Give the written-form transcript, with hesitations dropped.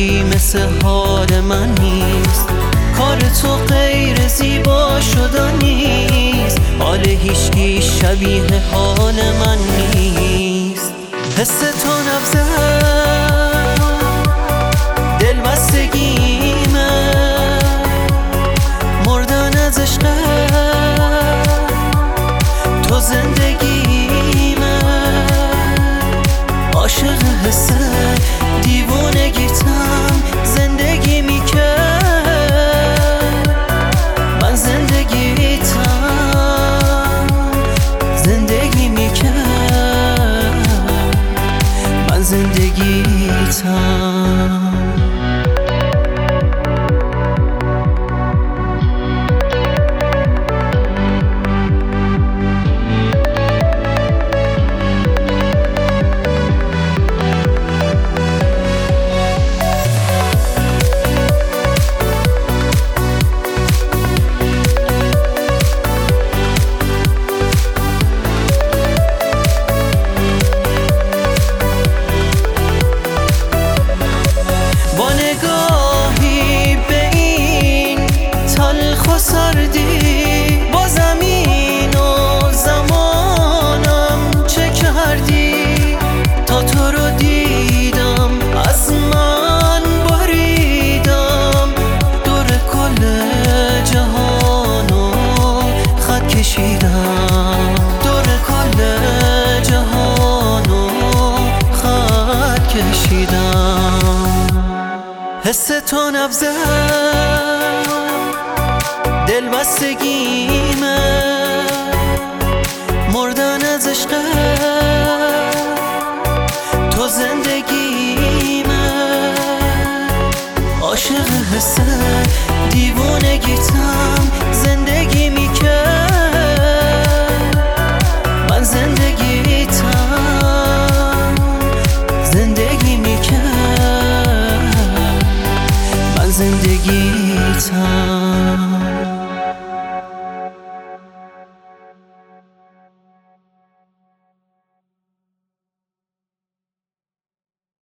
هیچکی مثل حال من نیست. کار تو غیر زیبا شدن نیست. حال هیچکی شبیه حال من نیست. حس تو نبضه دل بستگیمه، مردن از عشقه تو زندگیمه. عاشق حس دیوونگیتم، زندگی میکرد من زندگیتم، زندگی میکرد من زندگیتم. با زمین و زمانم چه کردی تا تو رو دیدم؟ از من بریدم، دور کل جهانو خط کشیدم، دور کل جهانو خط کشیدم. حس تو نبضه دل بستگیمه، مردن از عشقه تو زندگیمه. عاشق حس دیوونگیتم، زندگی میکرد من زندگیتم، زندگی میکرد من زندگیتم.